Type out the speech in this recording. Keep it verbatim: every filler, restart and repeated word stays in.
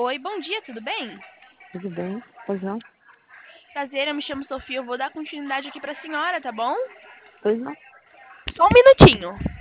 Oi, bom dia, tudo bem? Tudo bem? Pois não? Prazer, eu me chamo Sofia, eu vou dar continuidade aqui para a senhora, tá bom? Pois não? Só um minutinho.